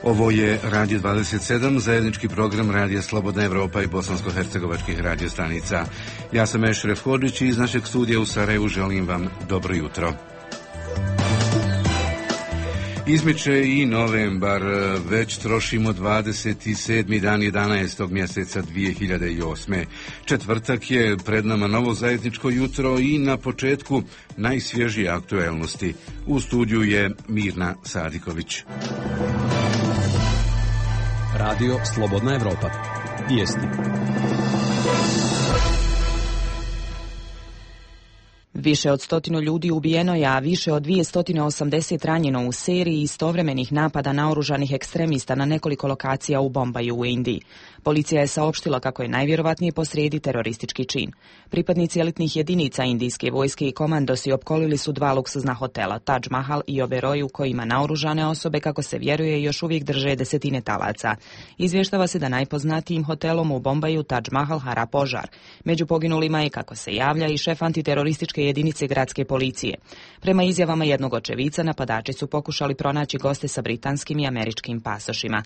Ovo je Radio 27, zajednički program Radija Slobodna Evropa i bosansko-hercegovačkih radiostanica. Ja sam Ešref Hodžić i iz našeg studija u Sarajevu želim vam dobro jutro. Izmiče i novembar, već trošimo 27. dan 11. mjeseca 2008. Četvrtak je, pred nama novo zajedničko jutro i na početku najsvježije aktuelnosti. U studiju je Mirna Sadiković. Radio Slobodna Evropa. Vijesti. Više od 100 ljudi ubijeno je, a više od 280 ranjeno u seriji istovremenih napada naoružanih ekstremista na nekoliko lokacija u Bombaju u Indiji. Policija je saopštila kako je najvjerovatnije posrijedi teroristički čin. Pripadnici elitnih jedinica indijske vojske i komandosi opkolili su 2 luksuzna hotela, Taj Mahal i Oberoi, u kojima naoružane osobe, kako se vjeruje, još uvijek drže desetine talaca. Izvještava se da najpoznatijim hotelom u Bombaju, Taj Mahal, hara požar. Među poginulima je, kako se javlja, i šef antiterorističke jedinice gradske policije. Prema izjavama jednog očevica, napadači su pokušali pronaći goste sa britanskim i američkim pasošima.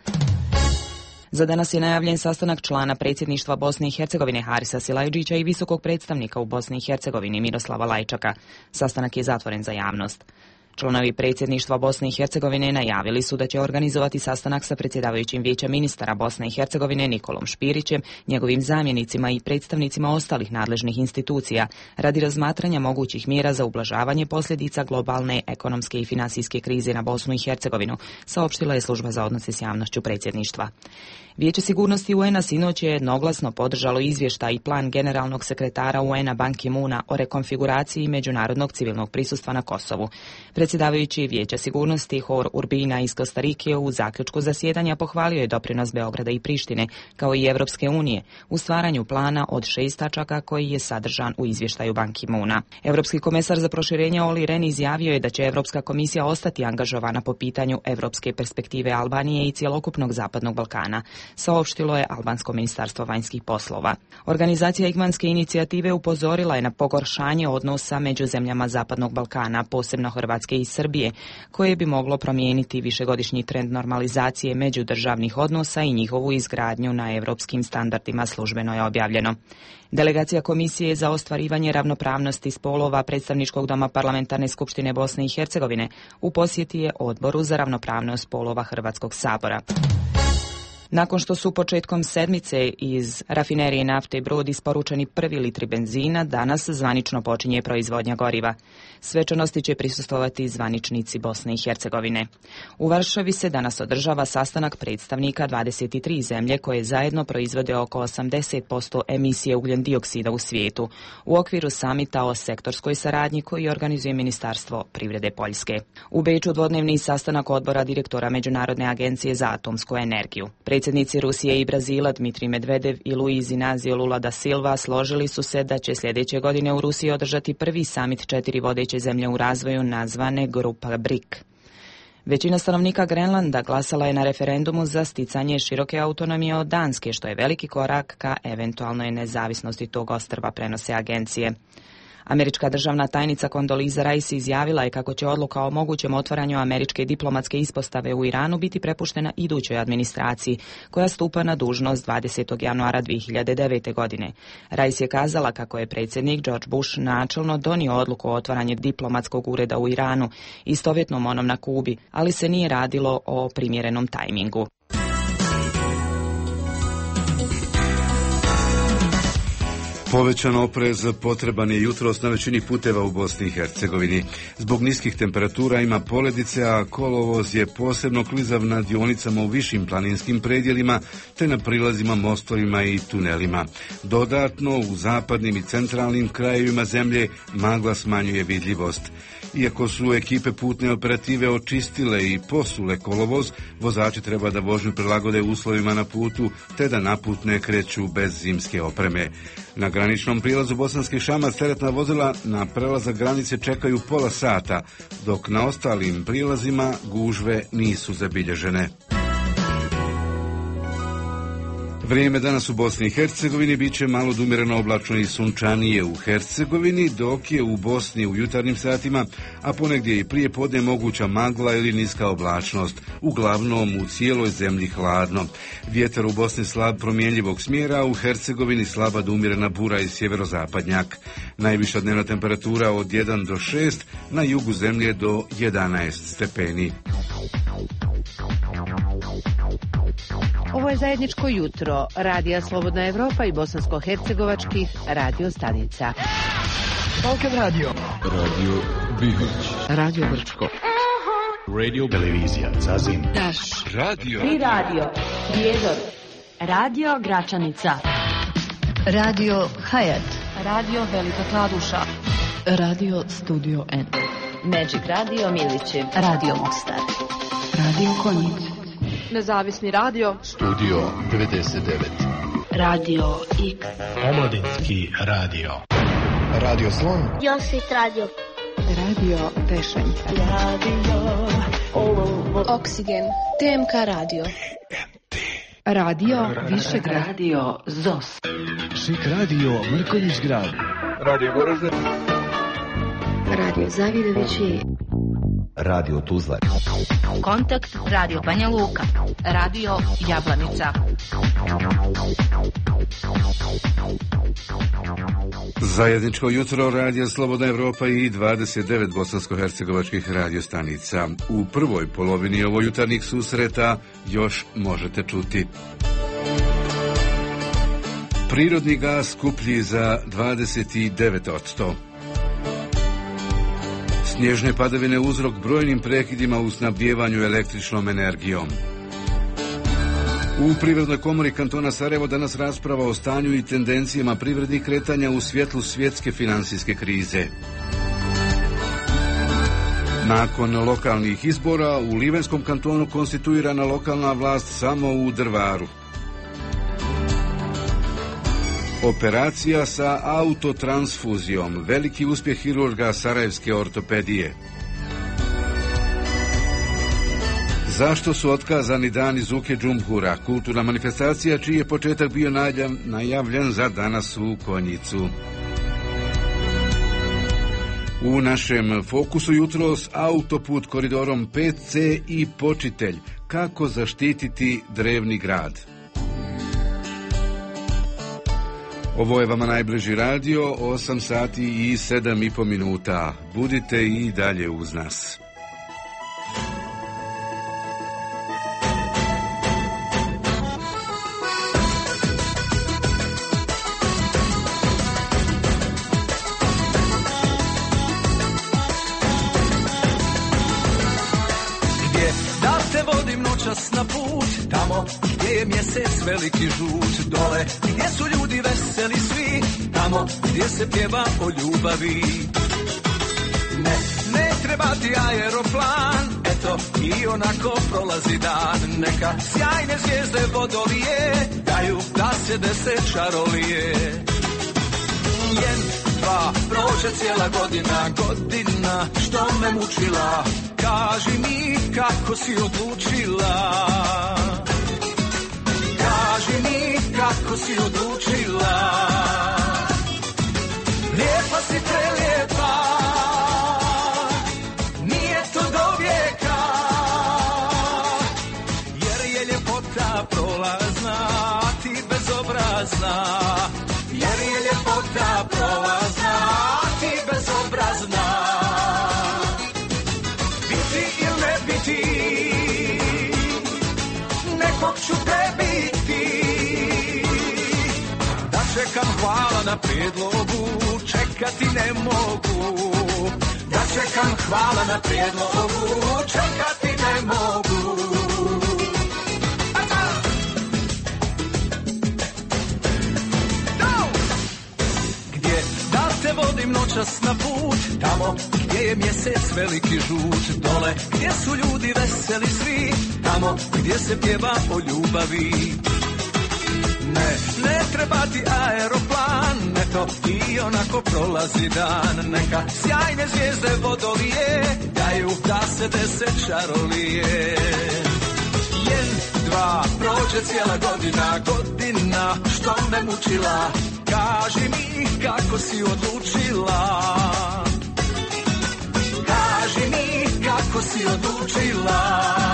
Za danas je najavljen sastanak člana predsjedništva Bosne i Hercegovine Harisa Silajdžića i visokog predstavnika u Bosni i Hercegovini Miroslava Lajčaka. Sastanak je zatvoren za javnost. Članovi predsjedništva Bosne i Hercegovine najavili su da će organizovati sastanak sa predsjedavajućim vijeća ministara Bosne i Hercegovine Nikolom Špirićem, njegovim zamjenicima i predstavnicima ostalih nadležnih institucija radi razmatranja mogućih mjera za ublažavanje posljedica globalne ekonomske i financijske krize na Bosnu i Hercegovinu, saopštila je služba za odnose s javnošću predsjedništva. Vijeće sigurnosti UN-a sinoć je jednoglasno podržalo izvještaj i plan generalnog sekretara UN-a Ban Ki-moona o rekonfiguraciji međunarodnog civilnog prisustva na Kosovu. Predsjedavajući Vijeća sigurnosti Hor Urbina iz Kostarike u zaključku zasjedanja pohvalio je doprinos Beograda i Prištine, kao i Evropske unije, u stvaranju plana od 6 tačaka koji je sadržan u izvještaju Ban Ki-moona. Europski komesar za proširenje Olli Rehn izjavio je da će Europska komisija ostati angažovana po pitanju evropske perspektive Albanije i cjelokupnog Zapadnog Balkana, saopštilo je albansko ministarstvo vanjskih poslova. Organizacija Igmanske inicijative upozorila je na pogoršanje odnosa među zemljama Zapadnog Balkana, posebno Hrvatske i Srbije, koje bi moglo promijeniti višegodišnji trend normalizacije međudržavnih odnosa i njihovu izgradnju na europskim standardima, službeno je objavljeno. Delegacija Komisije za ostvarivanje ravnopravnosti spolova Predstavničkog doma Parlamentarne skupštine Bosne i Hercegovine u posjeti je Odboru za ravnopravnost spolova Hrvatskog sabora. Nakon što su početkom sedmice iz rafinerije nafte Brod isporučeni prvi litri benzina, danas zvanično počinje proizvodnja goriva. Svečanosti će prisustvovati zvaničnici Bosne i Hercegovine. U Varšavi se danas održava sastanak predstavnika 23 zemlje koje zajedno proizvode oko 80% emisije ugljen dioksida u svijetu, u okviru samita o sektorskoj saradnji koji organizuje Ministarstvo privrede Poljske. U Beču dvodnevni sastanak odbora direktora Međunarodne agencije za atomsku energiju. Predsjednici Rusije i Brazila Dmitrij Medvedev i Luiz Inácio Lula da Silva složili su se da će sljedeće godine u Rusiji održati prvi samit 4 vodeće zemlje u razvoju nazvane Grupa BRIC. Većina stanovnika Grenlanda glasala je na referendumu za sticanje široke autonomije od Danske, što je veliki korak ka eventualnoj nezavisnosti tog ostrva, prenose agencije. Američka državna tajnica Condoleezza Rice izjavila je kako će odluka o mogućem otvaranju američke diplomatske ispostave u Iranu biti prepuštena idućoj administraciji, koja stupa na dužnost 20. januara 2009. godine. Rice je kazala kako je predsjednik George Bush načelno donio odluku o otvaranju diplomatskog ureda u Iranu, istovjetnom onom na Kubi, ali se nije radilo o primjerenom tajmingu. Povećan oprez potreban je jutros na većini puteva u Bosni i Hercegovini. Zbog niskih temperatura ima poledice, a kolovoz je posebno klizav na dionicama u višim planinskim predjelima, te na prilazima, mostovima i tunelima. Dodatno, u zapadnim i centralnim krajevima zemlje magla smanjuje vidljivost. Iako su ekipe putne operative očistile i posule kolovoz, vozači treba da vožnju prilagode uslovima na putu, te da na put ne kreću bez zimske opreme. Na graničnom prilazu Bosanski Šamac teretna vozila na prelazak granice čekaju pola sata, dok na ostalim prilazima gužve nisu zabilježene. Vrijeme danas u Bosni i Hercegovini bit će malo umjereno oblačno i sunčanije u Hercegovini, dok je u Bosni u jutarnjim satima, a ponegdje i prije podne moguća magla ili niska oblačnost. Uglavnom u cijeloj zemlji hladno. Vjetar u Bosni slab promjenjivog smjera, a u Hercegovini slaba do umjerena bura i sjeverozapadnjak. Najviša dnevna temperatura od 1 do 6, na jugu zemlje do 11 stepeni. Ovo je zajedničko jutro Radija Slobodna Evropa i bosansko-hercegovačkih radio stanica. Balkan Radio. Radio Bihać. Radio Brčko. Radio Televizija Zazin. Daš. Radio. Tri radio. Prijedor. Radio Gračanica. Radio Hayat. Radio Velika Kladuša. Radio Studio N. Magic Radio Milići. Radio Mostar. Radio Konjic. Nezavisni radio. Studio 99. Radio X. Omladinski radio. Radio Slon. Josit radio. Radio Tešanj. Radio Oksigen. TMK radio. Radio Višegrad. Radio ZOS. Šik radio Mrkonjić grad. Radio Goražde. Radio Zavidovići. Radio Tuzla. Kontakt Radio Banja Luka. Radio Jablanica. Zajedničko jutro Radio Slobodna Evropa i 29 bosansko-hercegovačkih radiostanica. U prvoj polovini ovo jutarnjih susreta još možete čuti. Prirodni gaz skuplji za 29%. Snježne padavine uzrok brojnim prekidima u snabdijevanju električnom energijom. U Privrednoj komori kantona Sarajevo danas rasprava o stanju i tendencijama privrednih kretanja u svjetlu svjetske financijske krize. Nakon lokalnih izbora u Livenskom kantonu konstituirana lokalna vlast samo u Drvaru. Operacija sa autotransfuzijom, veliki uspjeh hirurga sarajevske ortopedije. Zašto su otkazani dani Zuke Džumhura, kulturna manifestacija čiji je početak bio najavljen za danas u Konjicu. U našem fokusu jutros autoput koridorom 5C i Počitelj, kako zaštititi drevni grad. Ovo je vama najbliži radio, 8 sati i 7,5 minuta. Budite i dalje uz nas. Na put, tamo gdje je mjesec veliki žut, dole gdje su ljudi veseli svi, tamo gdje se pjeva o ljubavi. Ne treba ti aeroplan, eto i onako prolazi dan, neka sjajne zvijezde vodolije daju da se dese čarolije. 1, 2, prođe cijela godina što me mučila. Kaži mi kako si odlučila. Kaži mi kako si odlučila. Lijepa si prelijepa, nije to do vijeka, jer je ljepota prolazna, a ti bezobrazna. Jer je ljepota prolazna, a ti bezobrazna. Nekog ću prebiti, da čekam hvala na prijedlogu, čekati ne mogu. Da čekam hvala na prijedlogu, čekati ne mogu. Gdje da te vodim noćas na put, tamo gdje je mjesec veliki žut, dole gdje su ljudi veseli svi, tamo gdje se pjeva o ljubavi. Ne treba ti aeroplan, eto i onako prolazi dan, neka sjajne zvijezde vodolije daju da se dese čarolije. Dva, prođe cijela godina što me mučila. Kaži mi kako si odlučila. Kaži mi kako si odlučila.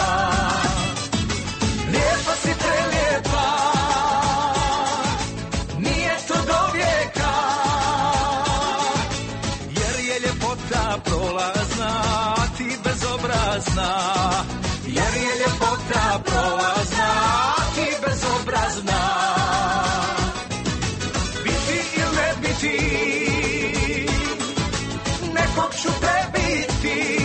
Lijepa si prelijepa, nije to do vijeka, jer je ljepota prolazna, ti bezobrazna. Jer je ljepota prolazna, ti bezobrazna. Biti ili ne biti, nekog ću prebiti.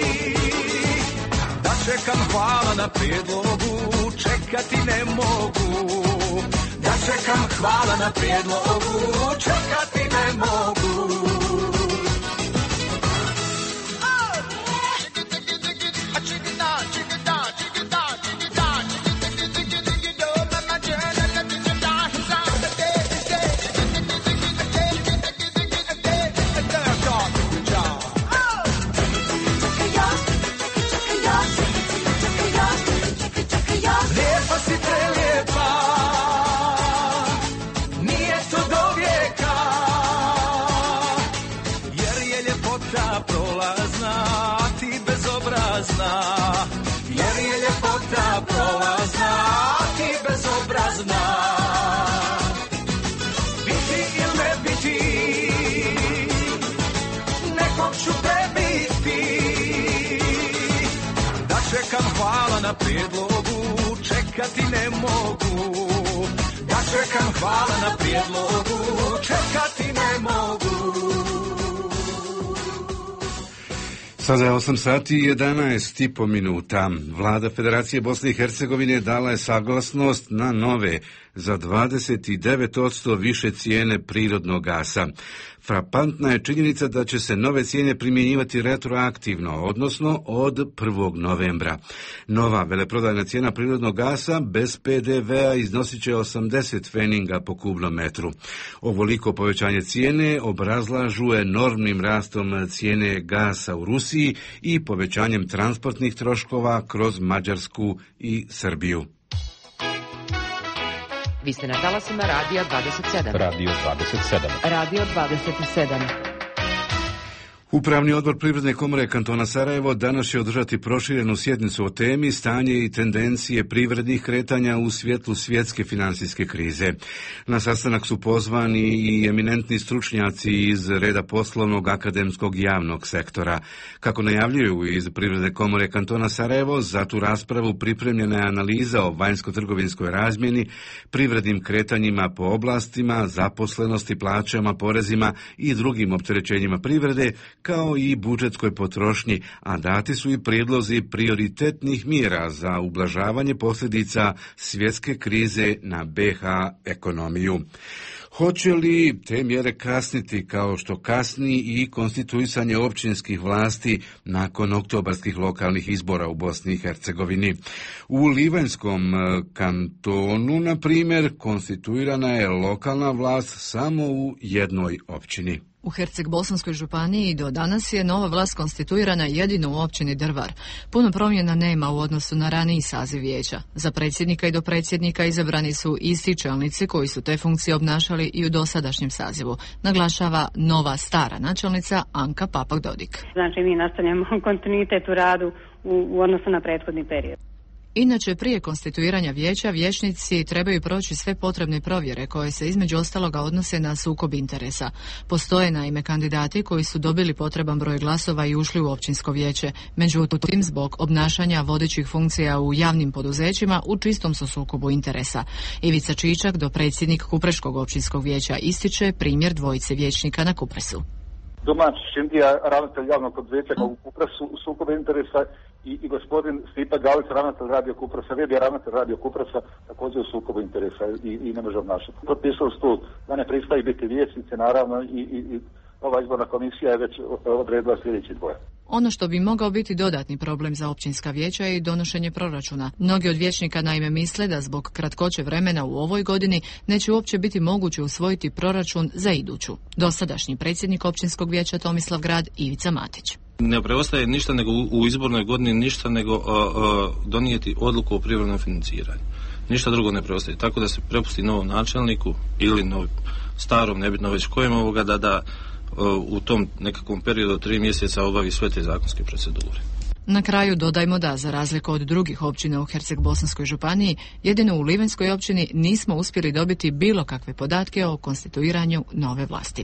Da čekam hvala na prijedlogu, čekati ne mogu. Da čekam hvala na prijedlogu, čekati ne mogu. Jer je ljepota prolazna, ti bezobrazna. Biti ili ne biti, nekog ću prebiti. Da čekam hvala na prijedlogu, čekati ne mogu. Da čekam hvala na prijedlogu, čekati ne mogu. Sada je 8 sati i 11,5 minuta. Vlada Federacije Bosne i Hercegovine dala je saglasnost na nove za 29% više cijene prirodnog gasa. Frapantna je činjenica da će se nove cijene primjenjivati retroaktivno, odnosno od 1. novembra. Nova veleprodajna cijena prirodnog gasa bez PDV-a iznosit će 80 pfeninga po kubnom metru. Ovoliko povećanje cijene obrazlažu enormnim rastom cijene gasa u Rusiji i povećanjem transportnih troškova kroz Mađarsku i Srbiju. Vi ste na talasima Radio 27. Radio 27. Radio 27. Upravni odbor Privredne komore kantona Sarajevo danas će održati proširenu sjednicu o temi stanje i tendencije privrednih kretanja u svjetlu svjetske financijske krize. Na sastanak su pozvani i eminentni stručnjaci iz reda poslovnog, akademskog i javnog sektora. Kako najavljuju iz Privredne komore kantona Sarajevo, za tu raspravu pripremljena je analiza o vanjsko-trgovinskoj razmjeni, privrednim kretanjima po oblastima, zaposlenosti, plaćama, porezima i drugim opterećenjima privrede, kao i budžetskoj potrošnji, a dati su i prijedlozi prioritetnih mjera za ublažavanje posljedica svjetske krize na BiH ekonomiju. Hoće li te mjere kasniti kao što kasni i konstituisanje općinskih vlasti nakon oktobarskih lokalnih izbora u Bosni i Hercegovini? U Livanjskom kantonu, na primjer, konstituirana je lokalna vlast samo u jednoj općini. U Herceg-Bosanskoj županiji do danas je nova vlast konstituirana jedino u općini Drvar. Puno promjena nema u odnosu na raniji saziv vijeća. Za predsjednika i dopredsjednika izabrani su isti čelnici koji su te funkcije obnašali i u dosadašnjem sazivu, naglašava nova stara načelnica Anka Papak-Dodik. Znači mi nastavljamo kontinuitet u radu u odnosu na prethodni period. Inače, prije konstituiranja vijeća, vijećnici trebaju proći sve potrebne provjere koje se između ostaloga odnose na sukob interesa. Postoje naime kandidati koji su dobili potreban broj glasova i ušli u općinsko vijeće. Međutim, zbog obnašanja vodećih funkcija u javnim poduzećima u čistom su sukobu interesa. Ivica Čičak, dopredsjednik Kupreškog općinskog vijeća, ističe primjer dvojice vijećnika na Kupresu. Domaći Šindija, ravnatelj javnog poduzeća u Kupresu u sukobu interesa i gospodin Stipa Galić, ravnatelj Radio Kupresa, vidi ravnatelj Radio Kupresa, također u sukobu interesa i ne može obnašati. Potpisali su tu da ne pristaje biti vijećnici, naravno, i ova izborna komisija je već odredila sljedeći dvoje. Ono što bi mogao biti dodatni problem za općinska vijeća je i donošenje proračuna. Mnogi od vijećnika naime misle da zbog kratkoće vremena u ovoj godini neće uopće biti moguće usvojiti proračun za iduću. Dosadašnji predsjednik općinskog vijeća Tomislav Grad Ivica Matić. Ne preostaje ništa nego u izbornoj godini ništa nego donijeti odluku o privremenom financiranju. Ništa drugo ne preostaje. Tako da se prepusti novom načelniku ili starom, nebitno već kojem da u tom nekakvom periodu od 3 mjeseca obavi sve te zakonske procedure. Na kraju dodajmo da, za razliku od drugih općina u Herceg-Bosanskoj županiji, jedino u Livanjskoj općini nismo uspjeli dobiti bilo kakve podatke o konstituiranju nove vlasti.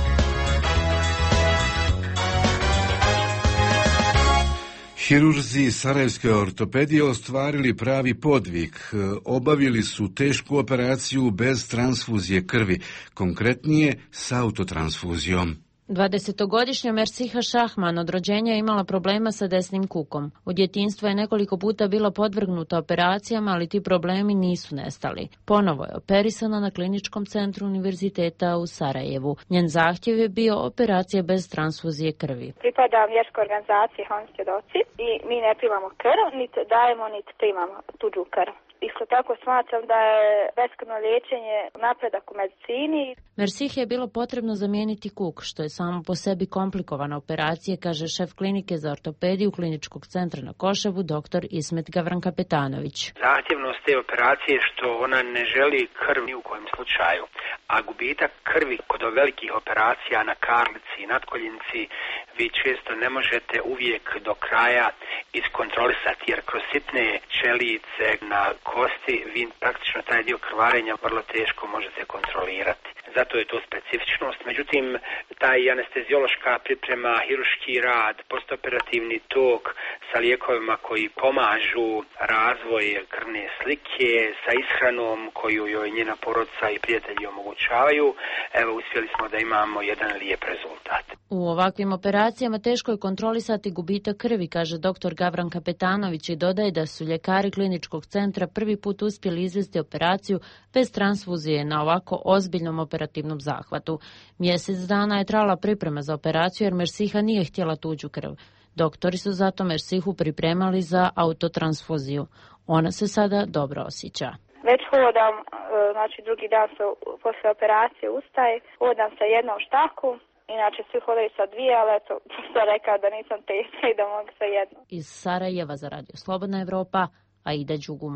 Hirurzi sarajevske ortopedije ostvarili pravi podvig. Obavili su tešku operaciju bez transfuzije krvi, konkretnije s autotransfuzijom. 20-godišnja Mersiha Šahman od rođenja imala problema sa desnim kukom. U djetinjstvu je nekoliko puta bila podvrgnuta operacijama, ali ti problemi nisu nestali. Ponovo je operisana na kliničkom centru univerziteta u Sarajevu. Njen zahtjev je bio operacija bez transfuzije krvi. Pripadam vjerskoj organizaciji Hansjedoci i mi ne primamo krv, niti dajemo, niti primamo tuđu krv. Isto tako smatram da je beskrvno liječenje napredak u medicini. Mersihi je bilo potrebno zamijeniti kuk, što je samo po sebi komplikovana operacija, kaže šef klinike za ortopediju Kliničkog centra na Koševu, dr. Ismet Gavrankapetanović. Zahtjevnost te operacije što ona ne želi krv ni u kojem slučaju, a gubitak krvi kod velikih operacija na karlici i natkoljenici vi često ne možete uvijek do kraja iskontrolisati, jer kroz sitne ćelice na kosti vi praktično taj dio krvarenja vrlo teško možete kontrolirati. Zato je to specifičnost. Međutim, taj anesteziološka priprema, hirurški rad, postoperativni tok sa lijekovima koji pomažu razvoj krvne slike, sa ishranom koju joj njena porodica i prijatelji omogućavaju, evo uspjeli smo da imamo jedan lijep rezultat. U ovakvim operacijama teško je kontrolisati gubitak krvi, kaže dr. Gavrankapetanović i dodaje da su ljekari Kliničkog centra prvi put uspjeli izvesti operaciju bez transfuzije na ovako ozbiljnom operativnom zahvatu. Mjesec dana je trajala priprema za operaciju jer Mersiha nije htjela tuđu krv. Doktori su zato Mersihu pripremali za autotransfuziju. Ona se sada dobro osjeća. Već hodam, znači drugi dan se posle operacije ustaje, hodam sa jednom štaku, inače svi hodaju sa dvije, ali eto, sam rekao da nisam teška i da mogu sa jednom. Iz Sarajeva za Radio Slobodna Evropa, Aida Đugum.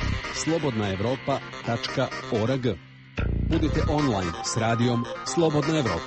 slobodnaevropa.org. Budite online s radijom Slobodna Evropa.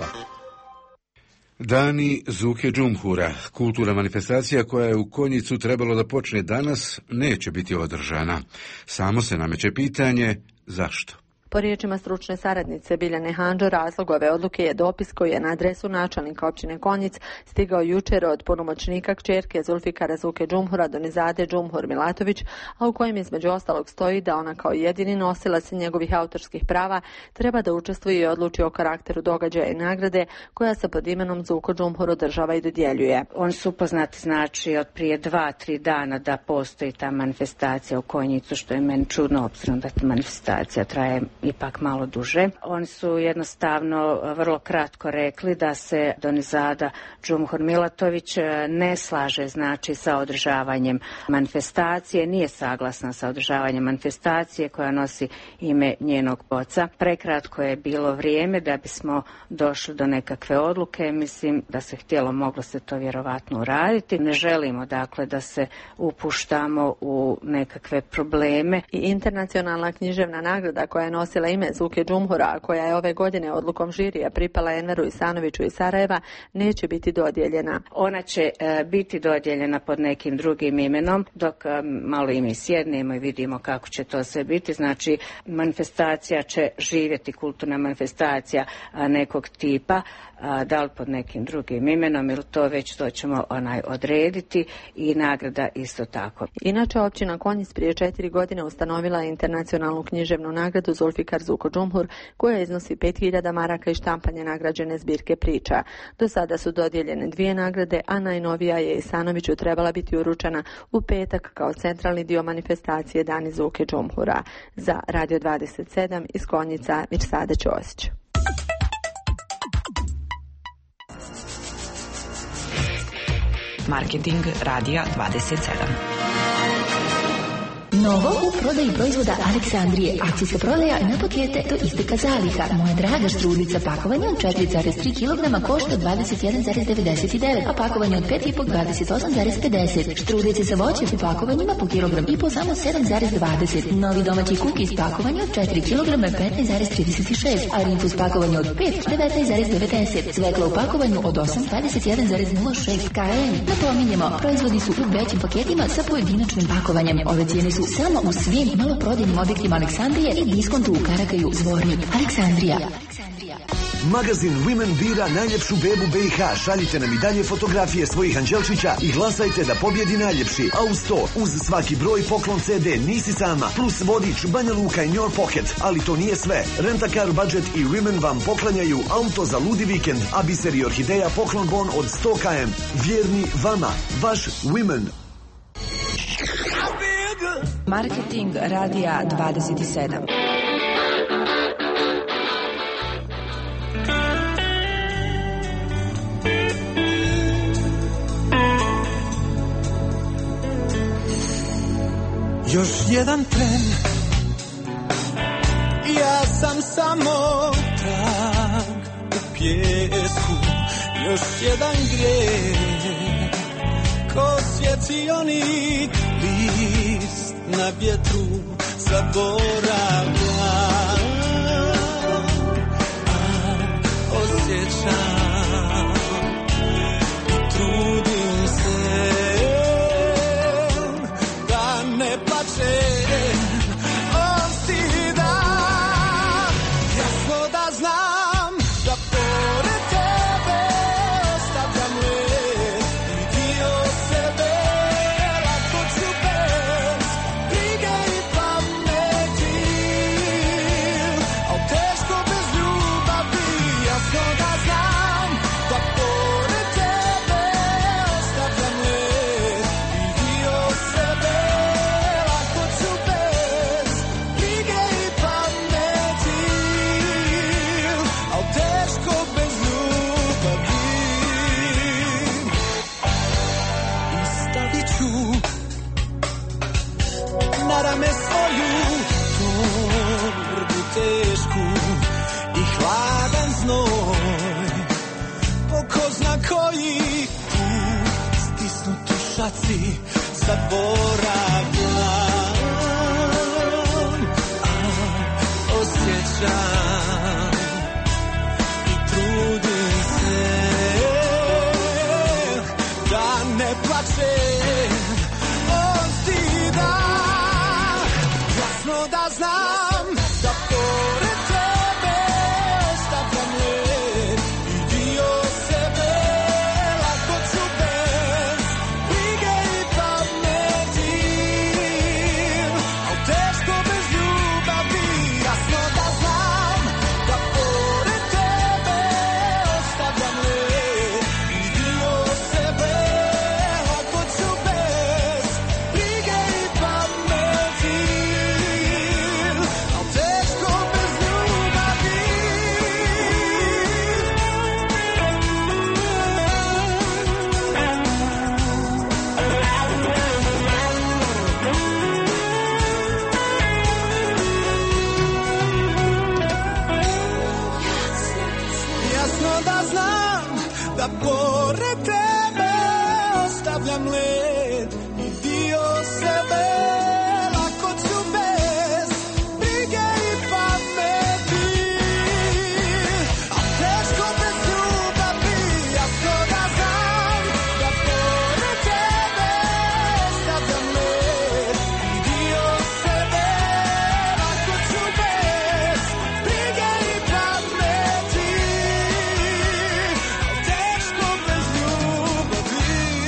Dani Zuke Džumhura, kulturna manifestacija koja je u Konjicu trebalo da počne danas, neće biti održana. Samo se nameće pitanje zašto. Po riječima stručne saradnice Biljane Handžo, razlog ove odluke je dopis koji je na adresu načelnika općine Konjic stigao jučer od punomoćnika kćerke Zulfikara Zuke Džumhura Donizade Džumhur Milatović, a u kojem između ostalog stoji da ona kao jedini nosilac njegovih autorskih prava treba da učestvuje i odluči o karakteru događaja i nagrade koja se pod imenom Zuko Džumhur održava i dodjeljuje. On su upoznati znači od prije 2-3 dana da postoji ta manifestacija u Konjicu, što je meni čudno, obzirom da ta manifestacija traje ipak malo duže. Oni su jednostavno vrlo kratko rekli da se Donizada Džumhur Milatović ne slaže znači sa održavanjem manifestacije, nije saglasna sa održavanjem manifestacije koja nosi ime njenog oca. Prekratko je bilo vrijeme da bismo došli do nekakve odluke, mislim da se htjelo, moglo se to vjerovatno uraditi. Ne želimo dakle da se upuštamo u nekakve probleme. I internacionalna književna nagrada koja je nosila ime Zuke Džumhura, koja je ove godine odlukom žirija pripala Enveru Isanoviću iz Sarajeva, neće biti dodijeljena. Ona će biti dodijeljena pod nekim drugim imenom, dok malo i mi sjednemo i vidimo kako će to sve biti. Znači, manifestacija će živjeti, kulturna manifestacija nekog tipa, da li pod nekim drugim imenom ili to ćemo odrediti, i nagrada isto tako. Inače, općina Konjic prije 4 godine ustanovila je internacionalnu književnu nagradu Zulfikar Zuko Džumhur, koja iznosi 5000 maraka i štampanje nagrađene zbirke priča. Do sada su dodijeljene 2 nagrade, a najnovija je Isanoviću trebala biti uručena u petak kao centralni dio manifestacije Dani Zuke Džumhura. Za Radio 27 iz Konjica, Mirsada Ćosić. Marketing Radija 27. Novo u prodaji proizvoda Aleksandrije. Akcijska prodaja na pakete do isteka zaliha. Moja draga štrudica pakovanja od 4,3 kg košta 21,99, a pakovanje od 5,5 28,50. Štrudice sa voćem u pakovanjima po kilogram i po samo 7,20. Novi domaći kukis pakovanja od 4 kg 15,36, a rinfus pakovanje od 5 19,90. Svetlo u pakovanju od 8 21,06. KM. Napominjemo, proizvodi su u većim paketima sa pojedinačnim pakovanjem. Ove cijene su samo u svim maloprodajnim objektima Aleksandrije i diskontu u Karakaju, Zvornik. Aleksandrija. Magazin Women bira najljepšu bebu BiH. Šaljite nam i dalje fotografije svojih anđelčića i glasajte da pobjedi najljepši. A uz to, uz svaki broj poklon CD Nisi sama, plus vodič Banja Luka in Your Pocket. Ali to nije sve. Rent-a-car budget i Women vam poklanjaju auto za ludi vikend, a Biser i Orhideja poklon bon od 100 km. Vjerni vama, vaš Women. Marketing radija 27. Još jedan tren, ja sam samo trag u pjesku. Još jedan grijeh, ko svjecionik list na vjetru zaboravlja. Osjećam i trudim se da ne plačem od stida. Jasno da znam da pored tebe ostavljam led i dio sebe. Lako ću bez brige i pameti, al teško bez ljubavi. Jasno da znam da pored tebe ostavljam led i dio sebe. Lako ću bez brige i pameti, al teško bez ljubavi. I stavit ću na rame svoju torbu tešku i hladan znoj, po ko zna koji put stisnut u šaci zaboravljam. Osjećam i trudim se da ne plačem od stida. Jasno da znam da pored tebe ostavljam led i dio sebe. Lako ću bez brige i pameti, al teško bez ljubavi. Jasno da znam da pored tebe ostavljam led i dio sebe. Lako ću bez brige i pameti, al teško bez ljubavi. Jasno da znam da pored tebe ostavljam led i dio sebe. Lako ću bez brige i pameti, a teško bez ljubavi. Jasno da znam da pored tebe ostavljam led i dio sebe. Lako ću bez brige i pameti, a teško bez ljubavi.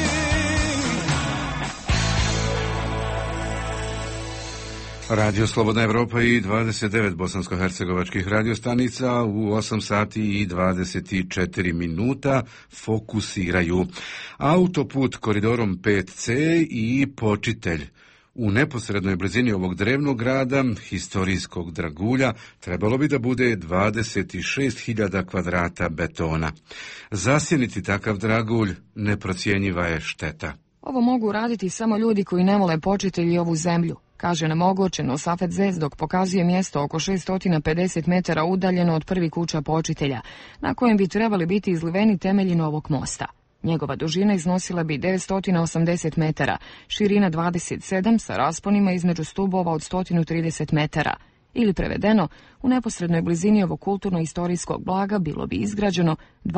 Radio Slobodna Evropa i 29 bosansko-hercegovačkih radiostanica u 8 sati i 24 minuta fokusiraju. Autoput koridorom 5C i Počitelj. U neposrednoj blizini ovog drevnog grada, historijskog dragulja, trebalo bi da bude 26.000 kvadrata betona. Zasjeniti takav dragulj neprocjenjiva je šteta. Ovo mogu raditi samo ljudi koji ne vole počitelji ovu zemlju, kaže nam ogorčeno Safet Zec dok pokazuje mjesto oko 650 metara udaljeno od prvi kuća počitelja, na kojem bi trebali biti izliveni temelji novog mosta. Njegova dužina iznosila bi 980 metara, širina 27 sa rasponima između stubova od 130 metara. Ili prevedeno, u neposrednoj blizini ovog kulturno-istorijskog blaga bilo bi izgrađeno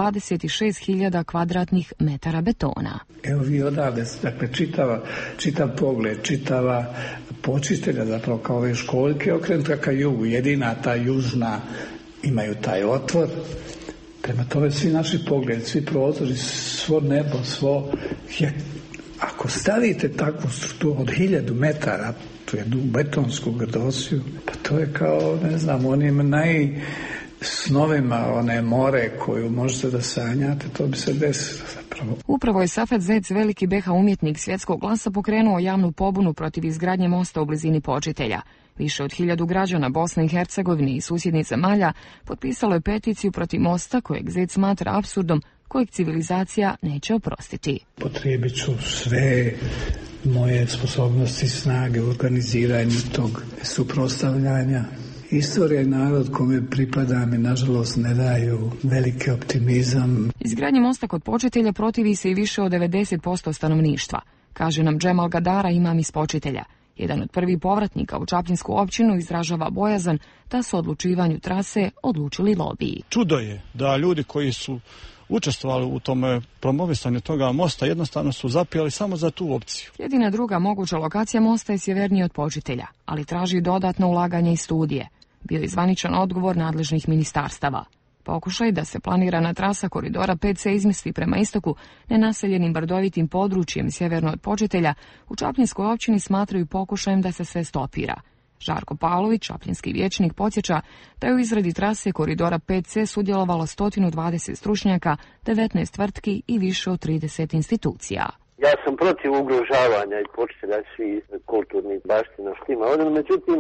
26.000 kvadratnih metara betona. Evo vi odavde, dakle čitav pogled, čitava počitelja, zapravo kao ove školjke okrenuta ka jugu, jedina ta južna imaju taj otvor. Prema tome svi naši pogled, svi prozori, svo nebo, svo je, ako stavite takvu strukturu od 1000 metara, tu jednu betonsku grdosiju, pa to je kao, ne znam, onim najsnovima, one more koju možete da sanjate, to bi se desilo zapravo. Upravo je Safet Zec, veliki BH umjetnik svjetskog glasa, pokrenuo javnu pobunu protiv izgradnje mosta u blizini počitelja. Više od 1000 građana Bosne i Hercegovine i susjednih zemalja potpisalo je peticiju protiv mosta kojeg Zec smatra apsurdom, kojeg civilizacija neće oprostiti. Potrijebit ću sve moje sposobnosti, snage u organiziranju tog suprotstavljanja. Istorija i narod kome pripadam i nažalost ne daju veliki optimizam. Izgradnje mosta kod počitelja protivi se i više od 90% stanovništva, kaže nam Džemal Gadara, imam iz počitelja. Jedan od prvih povratnika u Čaplinsku općinu izražava bojazan da su odlučivanju trase odlučili lobiji. Čudo je da ljudi koji su učestvovali u tome promovisanju toga mosta jednostavno su zapijali samo za tu opciju. Jedina druga moguća lokacija mosta je sjevernije od počitelja, ali traži dodatno ulaganje i studije. Bio je zvaničan odgovor nadležnih ministarstava. Pokušaj da se planirana trasa koridora 5C izmesti prema istoku nenaseljenim brdovitim područjem sjeverno od počitelja u Čapljinskoj općini smatraju pokušajem da se sve stopira. Žarko Pavlović, čapljinski vijećnik, podsjeća da je u izradi trase koridora 5C sudjelovalo 120 stručnjaka, 19 tvrtki i više od 30 institucija. Ja sam protiv ugrožavanja i počitelja svih kulturnih baština što ima ovdje, međutim,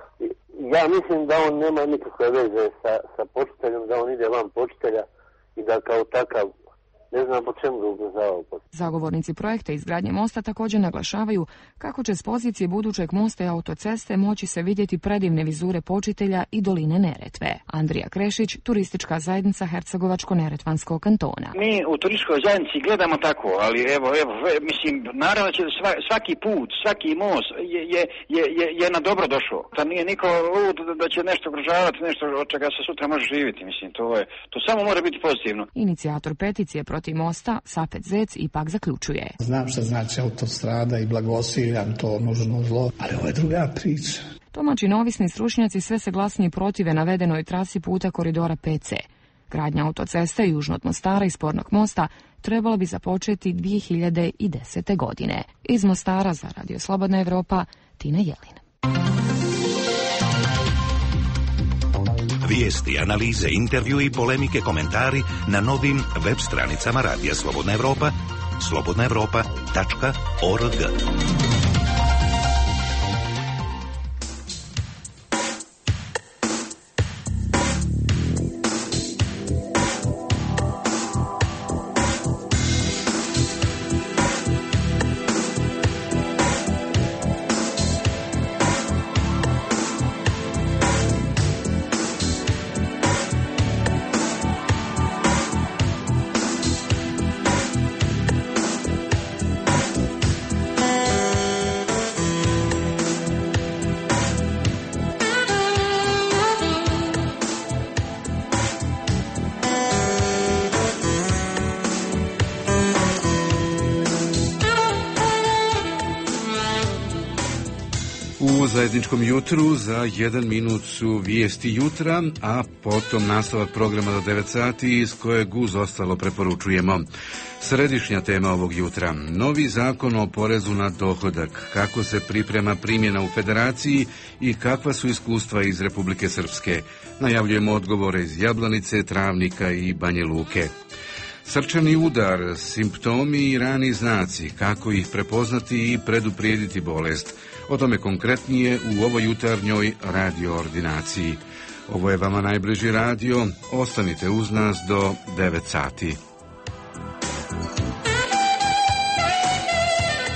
ja mislim da on nema nikakve veze sa počiteljom, da on ide van počitelja i da kao takav ne znam po čemu ga ugrožavao. Zagovornici projekta izgradnje mosta također naglašavaju kako će s pozicije budućeg mosta i autoceste moći se vidjeti predivne vizure počitelja i doline Neretve. Andrija Krešić, turistička zajednica Hercegovačko-Neretvanskog kantona. Mi u turističkoj zajednici gledamo tako, ali evo, mislim, naravno će svaki put, svaki most je na dobro došao. Da nije niko lud da će nešto ugrožavati, nešto od čega se sutra može živjeti, mislim, to samo mora biti pozitivno. Inicijator peticije protiv mosta, Safet Zec, ipak zaključuje. Znam šta znači autostrada i blagosiljam to nužno zlo, ali ovo je druga priča. Domaći neovisni stručnjaci sve se glasnije protive navedenoj trasi puta koridora 5C. Gradnja autoceste južno od Mostara i spornog mosta trebala bi započeti 2010. godine. Iz Mostara za Radio Slobodna Evropa, Tina Jelin. Vijesti, analize, intervju i polemike, komentari na novim web stranicama Radija Slobodna Evropa, slobodnaevropa.org. U zajedničkom jutru za 1 minut su vijesti jutra, a potom nastavak programa do 9 sati iz kojeg uz ostalo preporučujemo. Središnja tema ovog jutra, novi zakon o porezu na dohodak, kako se priprema primjena u Federaciji i kakva su iskustva iz Republike Srpske. Najavljujemo odgovore iz Jablanice, Travnika i Banje Luke. Srčani udar, simptomi i rani znaci, kako ih prepoznati i preduprijediti bolest. O tome konkretnije u ovoj jutarnjoj radio ordinaciji. Ovo je vama najbliži radio, ostanite uz nas do 9 sati.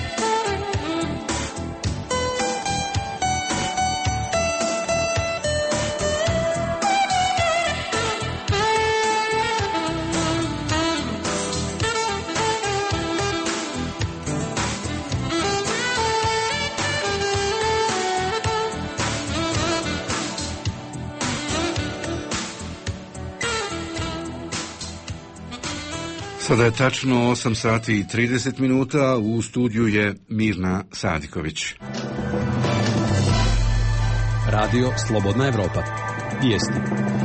Sada je tačno 8 sati i 30 minuta, u studiju je Mirna Sadiković. Radio Slobodna Evropa. Vijesti.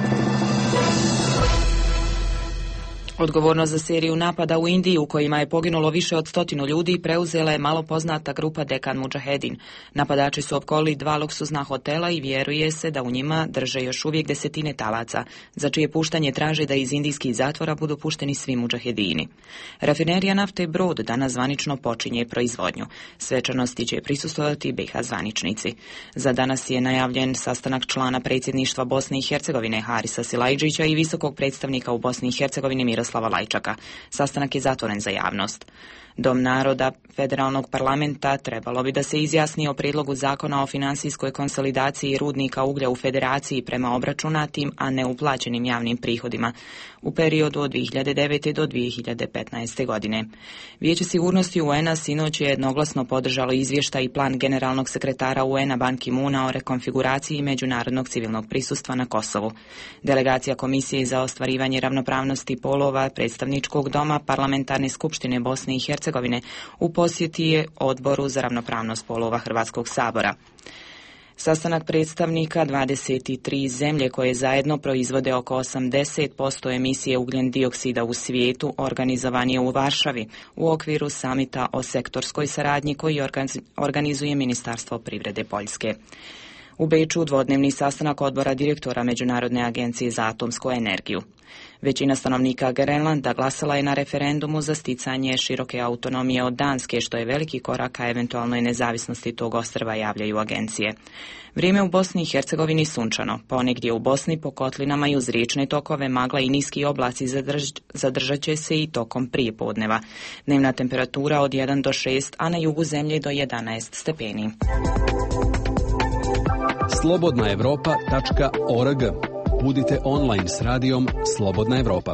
Odgovornost za seriju napada u Indiji u kojima je poginulo više od 100 ljudi preuzela je malo poznata grupa Dekan Mudžahedin. Napadači su opkolili 2 luksuzna hotela i vjeruje se da u njima drže još uvijek desetine talaca, za čije puštanje traže da iz indijskih zatvora budu pušteni svi mudžahedini. Rafinerija nafte Brod danas zvanično počinje proizvodnju. Svečanosti će prisustvovati BiH zvaničnici. Za danas je najavljen sastanak člana predsjedništva Bosne i Hercegovine Harisa Silajdžića i visokog predstavnika u Bosni i Hercegovini Miroslava Lajčaka. Sastanak je zatvoren za javnost. Dom naroda Federalnog parlamenta trebalo bi da se izjasni o prijedlogu zakona o financijskoj konsolidaciji rudnika uglja u Federaciji prema obračunatim, a ne uplaćenim javnim prihodima u periodu od 2009. do 2015. godine. Vijeće sigurnosti UN-a sinoć je jednoglasno podržalo izvještaj i plan generalnog sekretara UN-a Ban Ki-moona o rekonfiguraciji međunarodnog civilnog prisustva na Kosovu. Delegacija Komisije za ostvarivanje ravnopravnosti polova Predstavničkog doma Parlamentarne skupštine Bosne i Hercegovine u posjeti je Odboru za ravnopravnost polova Hrvatskog sabora. Sastanak predstavnika 23 zemlje koje zajedno proizvode oko 80% emisije ugljen dioksida u svijetu organizovan je u Varšavi u okviru samita o sektorskoj saradnji koji organizuje Ministarstvo privrede Poljske. U Beču dvodnevni sastanak odbora direktora Međunarodne agencije za atomsku energiju. Većina stanovnika Grenlanda glasala je na referendumu za sticanje široke autonomije od Danske, što je veliki korak ka eventualnoj nezavisnosti tog ostrva, javljaju agencije. Vrijeme u Bosni i Hercegovini sunčano, ponegdje u Bosni po kotlinama i uz riječne tokove magla i niski oblaci zadržat će se i tokom prijepodneva. Dnevna temperatura od 1 do 6, a na jugu zemlje do 11 stepeni. slobodnaevropa.org. Budite online s radijom Slobodna Evropa.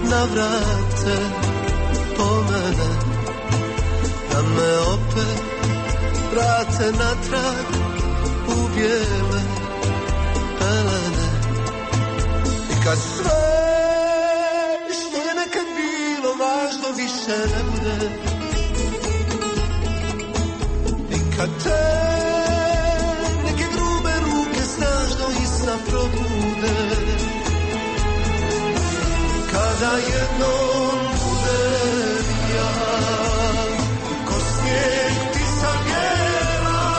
navrate po mene, da me opet vrate natrag u bijele pelene. I kad sve što je nekad bilo važno više ne bude, i kad te neke grube ruke snažno isna probude, kada jednom budem ja ko snijeg ti sam jela,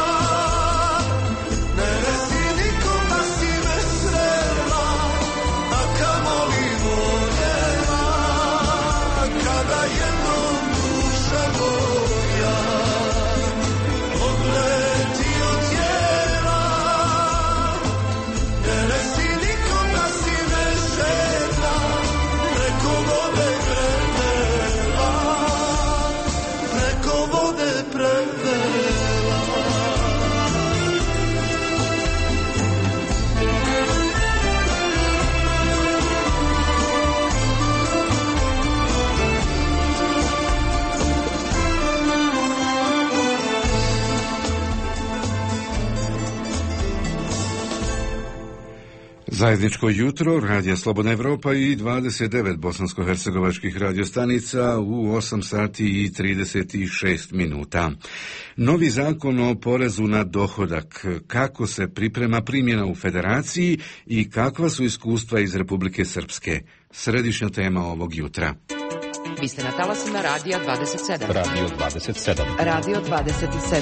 ne reci nikom da si me srela, a kamoli voljela. Kada jednom duša moja odleti od tijela, ne reci nikom da si me žedna, preko vode prevela, preko vode prevela. Zajedničko jutro, Radija Slobodna Evropa i 29 bosansko-hercegovačkih radiostanica u 8 sati i 36 minuta. Novi zakon o porezu na dohodak. Kako se priprema primjena u Federaciji i kakva su iskustva iz Republike Srpske? Središnja tema ovog jutra. Vi ste na talasima Radija 27. Radio 27. Radio 27.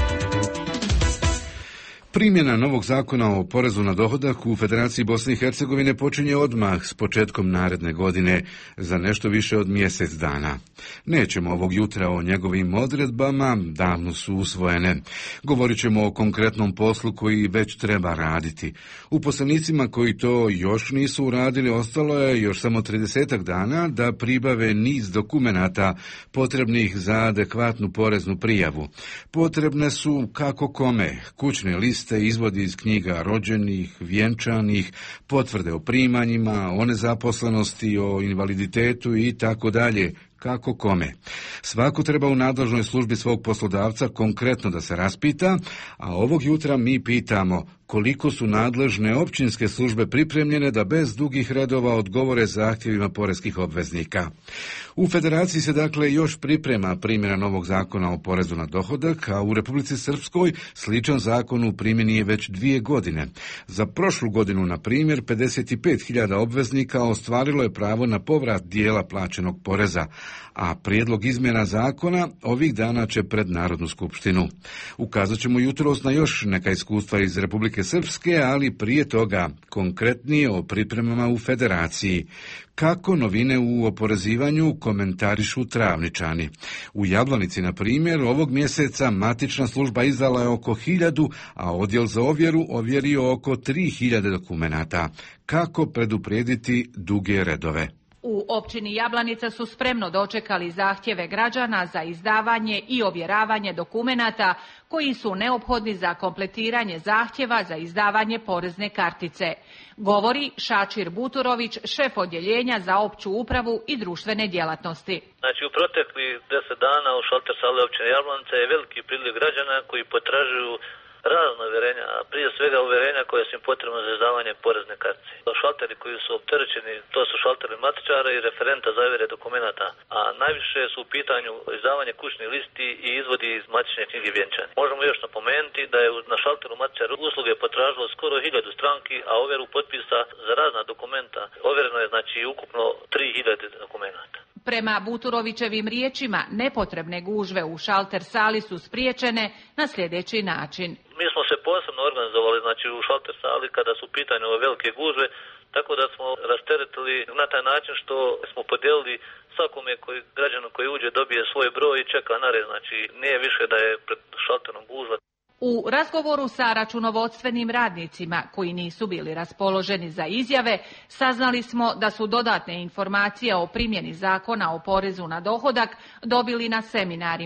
Primjena novog zakona o porezu na dohodak u Federaciji Bosne i Hercegovine počinje odmah s početkom naredne godine za nešto više od mjesec dana. Nećemo ovog jutra o njegovim odredbama, davno su usvojene. Govorit ćemo o konkretnom poslu koji već treba raditi. Uposlenicima koji to još nisu uradili ostalo je još samo 30 dana da pribave niz dokumenata potrebnih za adekvatnu poreznu prijavu. Potrebne su kako kome, kućne liste, izvodi iz knjiga rođenih, vjenčanih, potvrde o primanjima, o nezaposlenosti, o invaliditetu i tako dalje. Kako kome. Svako treba u nadležnoj službi svog poslodavca konkretno da se raspita, a ovog jutra mi pitamo koliko su nadležne općinske službe pripremljene da bez dugih redova odgovore zahtjevima poreskih obveznika. U Federaciji se dakle još priprema primjena novog zakona o porezu na dohodak, a u Republici Srpskoj sličan zakon u primjeni je već 2 godine. Za prošlu godinu, na primjer, 55.000 obveznika ostvarilo je pravo na povrat dijela plaćenog poreza, a prijedlog izmjena zakona ovih dana će pred Narodnu skupštinu. Ukazat ćemo jutros na još neka iskustva iz Republike Srpske, ali prije toga konkretnije o pripremama u Federaciji. Kako novine u oporezivanju komentarišu Travničani. U Jablanici, na primjer, ovog mjeseca matična služba izdala je oko 1000, a odjel za ovjeru ovjerio oko 3000 dokumenata. Kako preduprijediti duge redove? U općini Jablanica su spremno dočekali zahtjeve građana za izdavanje i ovjeravanje dokumenata koji su neophodni za kompletiranje zahtjeva za izdavanje porezne kartice. Govori Šačir Buturović, šef odjeljenja za opću upravu i društvene djelatnosti. Znači, u proteklih 10 dana u šalter sale općine Jablanica je veliki priliv građana koji potražuju razna uvjerenja, a prije svega uvjerenja koje su im potrebno za izdavanje porezne kartice. Šalteri koji su opterećeni, to su šalteri matičara i referenta za ovjere dokumenata, a najviše su u pitanju izdavanje kućnih listi i izvodi iz matične knjige vjenčani. Možemo još napomenuti da je na šalteru matičara usluge potražilo skoro 1000 stranki, a ovjeru potpisa za razna dokumenta ovjereno je znači ukupno 3000 dokumenata. Prema Buturovićevim riječima, nepotrebne gužve u šalter sali su spriječene na sljedeći način. Mi smo se posebno organizovali znači u šalter sali kada su u pitanju ove velike gužve, tako da smo rasteretili na taj način što smo podijelili svakome građanu koji uđe dobije svoj broj i čeka na red, znači nije više da je pred šalterom gužva. U razgovoru sa računovodstvenim radnicima koji nisu bili raspoloženi za izjave, saznali smo da su dodatne informacije o primjeni zakona o porezu na dohodak dobili na seminarima,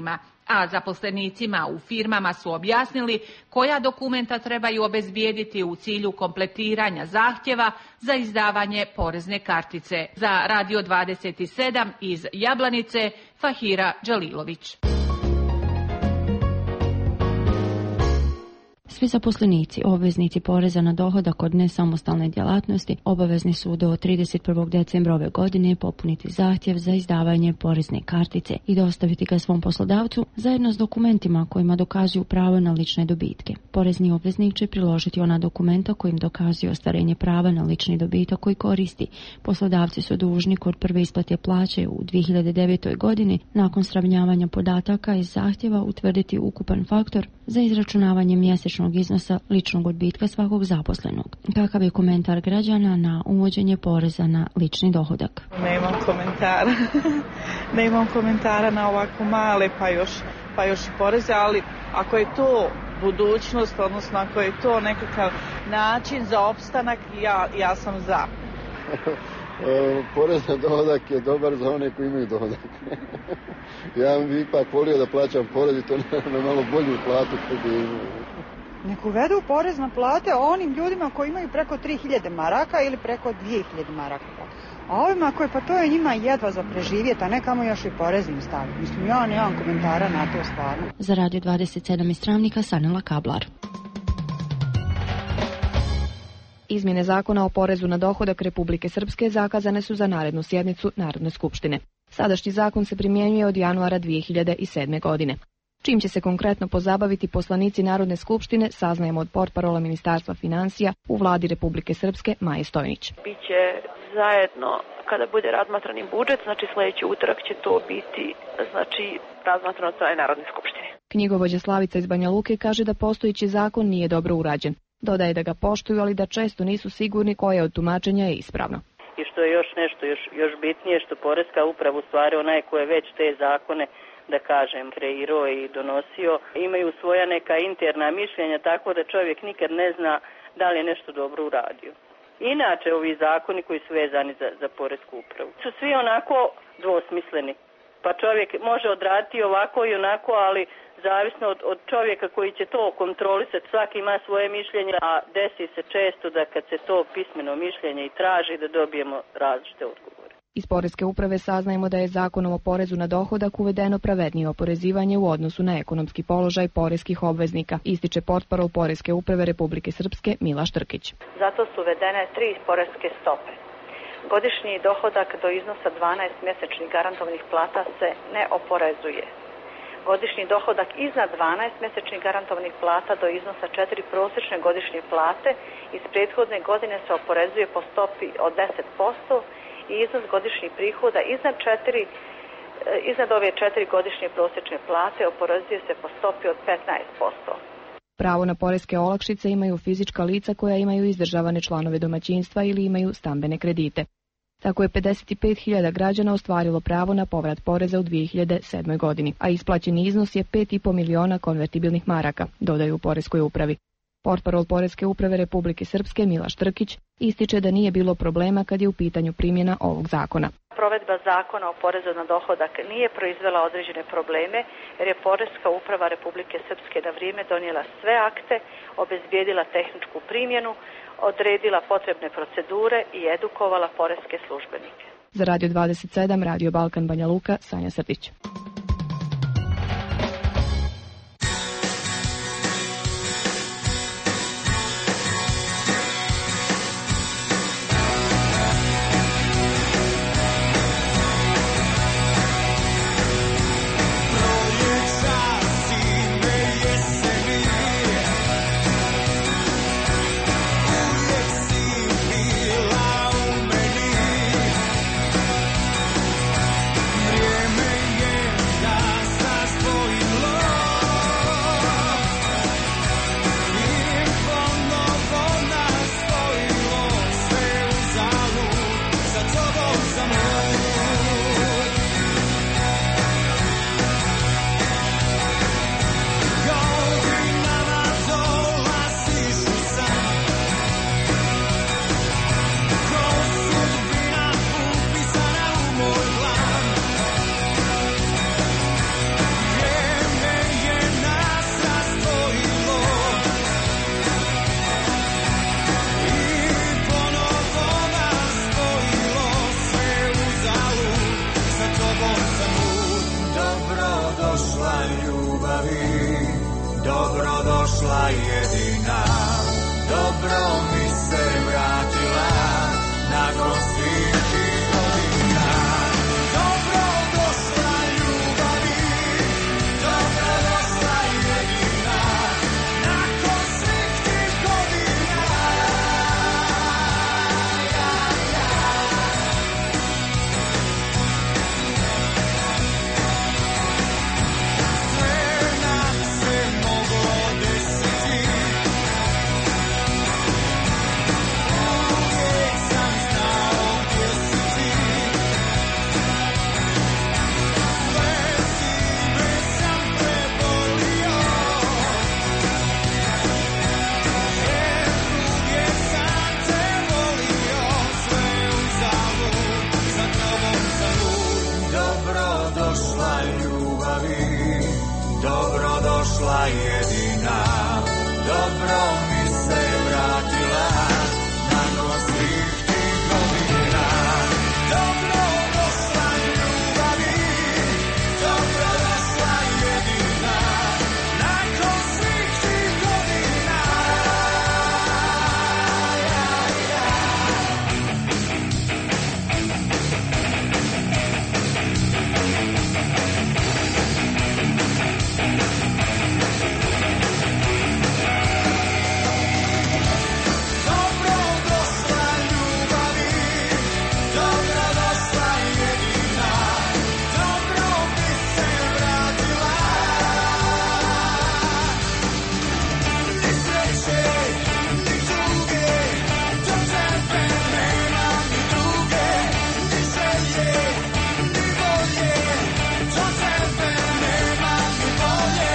a zaposlenicima u firmama su objasnili koja dokumenta trebaju obezbijediti u cilju kompletiranja zahtjeva za izdavanje porezne kartice. Za Radio 27 iz Jablanice, Fahira Đalilović. Svi zaposlenici, obveznici poreza na dohodak od nesamostalne djelatnosti obavezni su do 31. decembra ove godine popuniti zahtjev za izdavanje porezne kartice i dostaviti ga svom poslodavcu zajedno s dokumentima kojima dokazuju pravo na lične dobitke. Porezni obveznik će priložiti ona dokumenta kojim dokazuje ostvarenje prava na lični dobitak koji koristi. Poslodavci su dužni kod prve isplate plaće u 2009. godini nakon sravnjavanja podataka iz zahtjeva utvrditi ukupan faktor za izračunavanje mjesečnog iznosa ličnog odbitka svakog zaposlenog. Kakav je komentar građana na uvođenje poreza na lični dohodak? Nemam komentara. Nemam komentara na ovako male pa još i poreze, ali ako je to budućnost, odnosno ako je to nekakav način za opstanak, ja sam za. Porez na dohodak je dobar za one koji imaju dohodak. Ja bih ipak volio da plaćam porez i to na malo bolju platu koju imaju. Nek uvedu porez na plate onim ljudima koji imaju preko 3000 maraka ili preko 2000 maraka. A ovima koji pa to je njima jedva za preživjeti, a ne kamo još i poreznim staviti. Mislim, ja nemam komentara na to stvarno. Za Radio 27 iz Travnika, Sanela Kablar. Izmjene zakona o porezu na dohodak Republike Srpske zakazane su za narednu sjednicu Narodne skupštine. Sadašnji zakon se primjenjuje od januara 2007. godine. Čim će se konkretno pozabaviti poslanici Narodne skupštine, saznajemo od portparola Ministarstva financija u vladi Republike Srpske Maje Stojnić. Biće zajedno kada bude razmatrani budžet, znači sljedeći utorak će to biti razmatrano od strane Narodne skupštine. Knjigovođa Slavica iz Banja Luke kaže da postojeći zakon nije dobro urađen. Dodaje da ga poštuju, ali da često nisu sigurni koje od tumačenja je ispravno. I što je još nešto još bitnije, što Poreska uprava u stvari onaj ko je već te zakone, da kažem, kreirao i donosio, imaju svoja neka interna mišljenja, tako da čovjek nikad ne zna da li je nešto dobro uradio. Inače, ovi zakoni koji su vezani za Poresku upravu su svi onako dvosmisleni. Pa čovjek može odraditi ovako i onako, ali zavisno od čovjeka koji će to kontrolisati, svaki ima svoje mišljenje, a desi se često da kad se to pismeno mišljenje i traži da dobijemo različite odgovore. Iz Poreske uprave saznajemo da je zakonom o porezu na dohodak uvedeno pravednije oporezivanje u odnosu na ekonomski položaj poreskih obveznika, ističe portparol Poreske uprave Republike Srpske Mila Štrkić. Zato su uvedene 3 poreske stope. Godišnji dohodak do iznosa 12 mjesečnih garantovanih plata se ne oporezuje. Godišnji dohodak iznad 12 mjesečnih garantovanih plata do iznosa 4 prosječne godišnje plate iz prethodne godine se oporezuje po stopi od 10% i iznos godišnjih prihoda iznad ove 4 godišnje prosječne plate oporezuje se po stopi od 15%. Pravo na poreske olakšice imaju fizička lica koja imaju izdržavane članove domaćinstva ili imaju stambene kredite. Tako je 55.000 građana ostvarilo pravo na povrat poreza u 2007. godini, a isplaćeni iznos je 5,5 miliona konvertibilnih maraka, dodaju u Poreskoj upravi. Portparol Poreske uprave Republike Srpske Mila Štrkić ističe da nije bilo problema kad je u pitanju primjena ovog zakona. Provedba zakona o porezu na dohodak nije proizvela određene probleme jer je Poreska uprava Republike Srpske na vrijeme donijela sve akte, obezbijedila tehničku primjenu, odredila potrebne procedure i edukovala poreske službenike. Za Radio 27, Radio Balkan Banja Luka, Sanja Srdić. Vrijeme je jedina, dobro mi se vratila nakon svih tih godina. Dobro došla ljubavi, dobro došla jedina, nakon svih tih godina. Sve nam se moglo desiti, uvijek sam znao gdje si ti. Sve zime sam prebolio, jer uvijek sam te volio. Sve uzalud, za tobom zalud. Dobro došla ljubavi, dobro došla jedina, dobro mi se vratila nakon svih tih godina. Dobro došla ljubavi, dobro došla jedina, nakon svih tih godina. Dobro došla ljubavi, dobro došla jedina, dobro mi se vratila. Ni sreće, ni tuge, do tebe nemam ni druge. Ni želje, ni volje, do tebe nemam ni volje.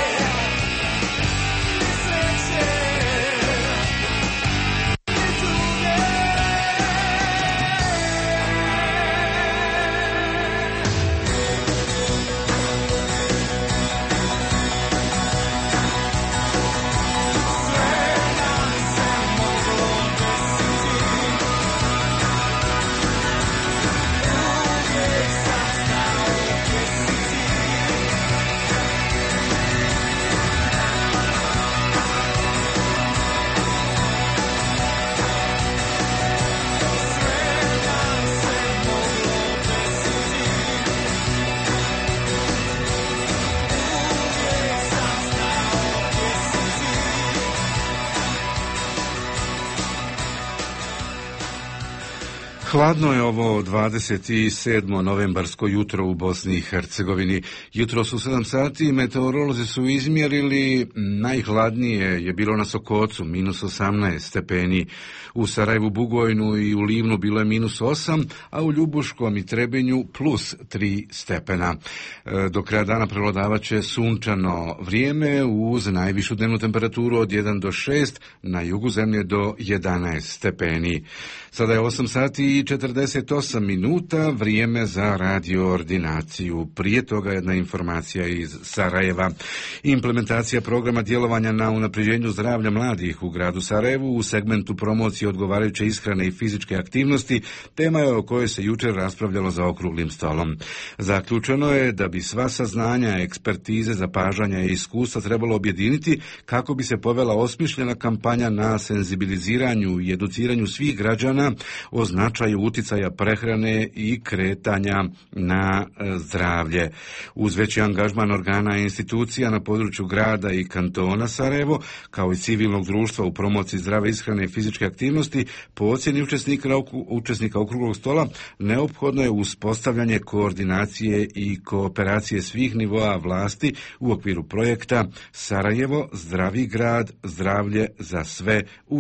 Ni sreće, Hladno je ovo 27. novembarsko jutro u Bosni i Hercegovini. Jutro su 7 sati, meteorolozi su izmjerili, najhladnije je bilo na Sokocu, minus 18 stepeni. U Sarajevu, Bugojnu i u Livnu bilo je minus 8, a u Ljubuškom i Trebinju plus 3 stepena. Do kraja dana prevladavat će sunčano vrijeme uz najvišu dnevnu temperaturu od 1 do 6, na jugu zemlje do 11 stepeni. Sada je 8 sati i 48 minuta, vrijeme za radioordinaciju. Prije toga jedna informacija iz Sarajeva. Implementacija programa djelovanja na unapređenju zdravlja mladih u gradu Sarajevu u segmentu promocije odgovarajuće ishrane i fizičke aktivnosti tema je o kojoj se jučer raspravljalo za okruglim stolom. Zaključeno je da bi sva saznanja, ekspertize, zapažanja i iskustva trebalo objediniti kako bi se povela osmišljena kampanja na senzibiliziranju i educiranju svih građana o značaju uticaja prehrane i kretanja na zdravlje. Uz veći angažman organa i institucija na području grada i kantona Sarajevo, kao i civilnog društva u promociji zdrave ishrane i fizičke aktivnosti, po ocjeni učesnika okruglog stola, neophodno je uspostavljanje koordinacije i kooperacije svih nivoa vlasti u okviru projekta Sarajevo, zdravi grad, zdravlje za sve u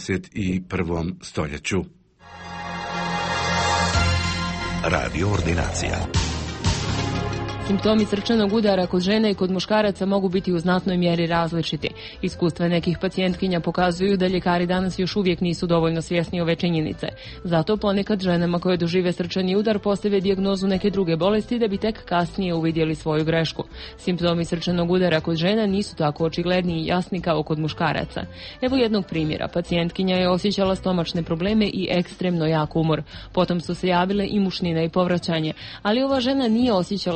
21. stoljeću. Radio ordinacija. Simptomi srčanog udara kod žena i kod muškaraca mogu biti u znatnoj mjeri različiti. Iskustva nekih pacijentkinja pokazuju da ljekari danas još uvijek nisu dovoljno svjesni ove činjenice. Zato ponekad ženama koje dožive srčani udar postave dijagnozu neke druge bolesti da bi tek kasnije uvidjeli svoju grešku. Simptomi srčanog udara kod žena nisu tako očigledni i jasni kao kod muškaraca. Evo jednog primjera. Pacijentkinja je osjećala stomačne probleme i ekstremno jak umor. Potom su se javile i mušnina i povraćanje, ali ova žena nije osjećala snažan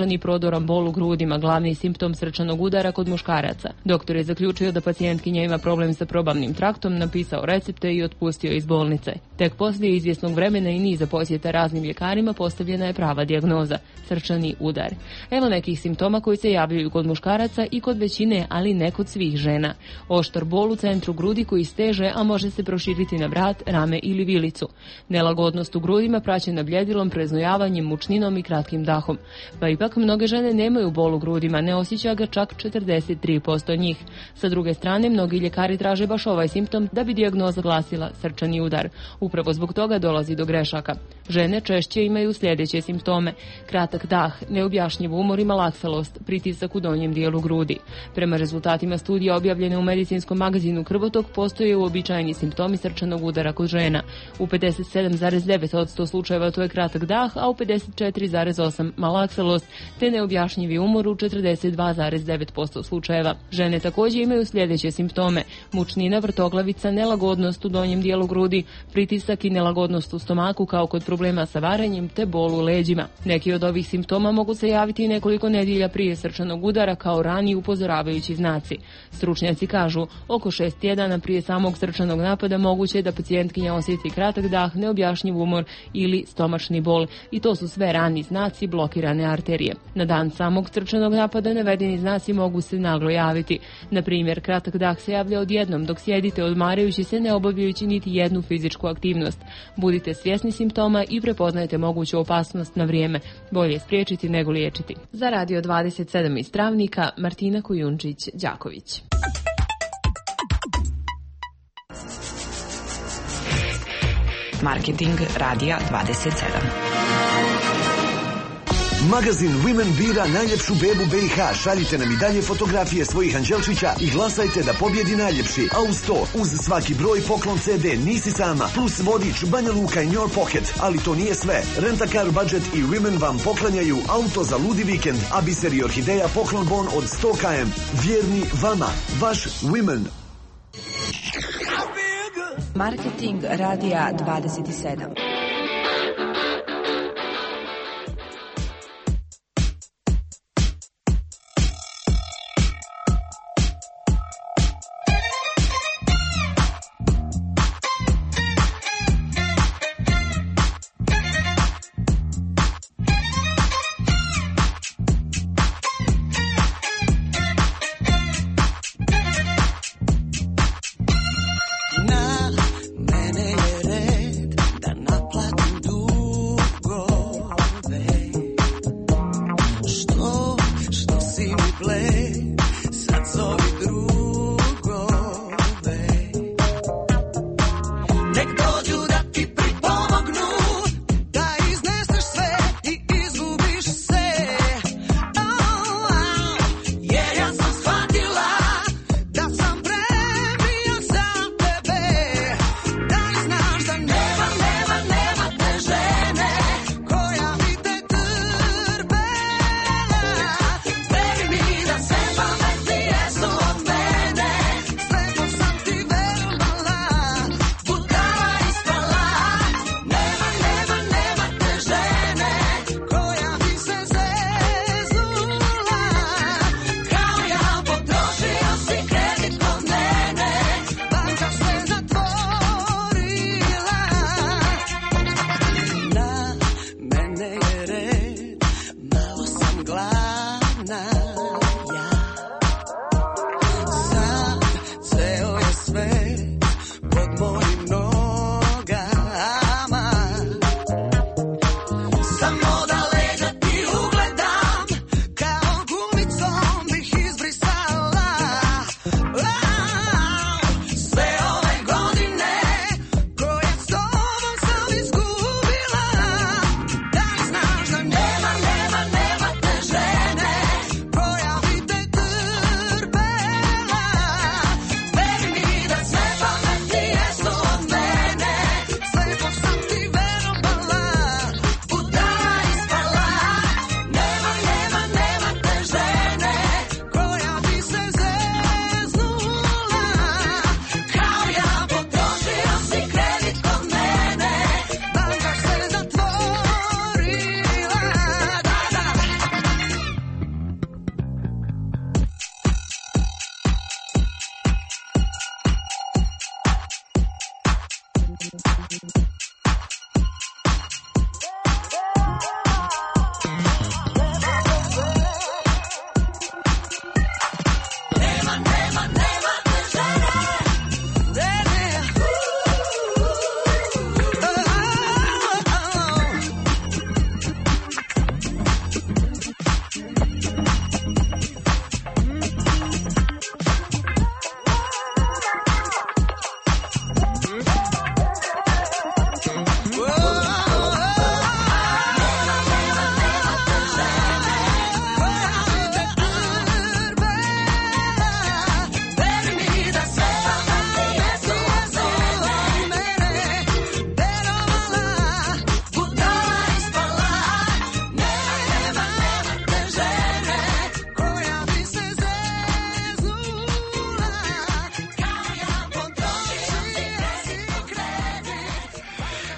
i prodoran bol u grudima, glavni simptom srčanog udara kod muškaraca. Doktor je zaključio da pacijentkinja ima problem sa probavnim traktom, napisao recepte i otpustio iz bolnice. Tek poslije izvjesnog vremena i niza posjeta raznim ljekarima postavljena je prava dijagnoza – srčani udar. Evo nekih simptoma koji se javljaju kod muškaraca i kod većine, ali ne kod svih žena. Oštar bol u centru grudi koji steže, a može se proširiti na vrat, rame ili vilicu. Nelagodnost u grudima praćena bljedilom, preznojavanjem, mučninom i kratkim dahom. Pa ipak mnoge žene nemaju bol u grudima, ne osjeća ga čak 43% njih. Sa druge strane, mnogi ljekari traže baš ovaj simptom da bi dijagnoza glasila srčani udar. Upravo zbog toga dolazi do grešaka. Žene češće imaju sljedeće simptome: kratak dah, neobjašnjiv umor i malaksalost, pritisak u donjem dijelu grudi. Prema rezultatima studija objavljene u medicinskom magazinu Krvotok postoje uobičajeni simptomi srčanog udara kod žena. U 57,9% slučajeva to je kratak dah, a u 54,8% malaksalost, te neobjašnjivi umor u 42,9% slučajeva. Žene također imaju sljedeće simptome: mučnina, vrtoglavica, nelagodnost u donjem dijelu grudi, pritisak i nelagodnost u stomaku kao kod problema sa varenjem, te bol u leđima. Neki od ovih simptoma mogu se javiti i nekoliko nedjelja prije srčanog udara kao rani upozoravajući znaci. Stručnjaci kažu, oko 6 tjedana prije samog srčanog napada moguće je da pacijentkinja osjeti kratak dah, neobjašnjiv umor ili stomačni bol, i to su sve rani znaci blokirane arterije. Na dan samog srčanog napada navedeni znaci mogu se naglo javiti. Na primjer, kratak dah se javlja odjednom dok sjedite odmarajući se, ne obavljajući niti jednu fizičku aktivnost. Budite svjesni simptoma i prepoznajte moguću opasnost na vrijeme. Bolje spriječiti nego liječiti. Za Radio 27 iz Travnika, Martina Kujundžić-Đaković. Marketing Radija 27. Magazin Women bira najljepšu bebu BiH. Šaljite nam i dalje fotografije svojih anđelčića i glasajte da pobjedi najljepši. A uz to, uz svaki broj poklon CD Nisi sama, plus vodič Banja Luka in your pocket. Ali to nije sve. Rent-a-car budget i Women vam poklanjaju auto za ludi vikend, a Biser i Orhideja poklon bon od 100 km. Vjerni vama, vaš Women. Marketing Radija 27.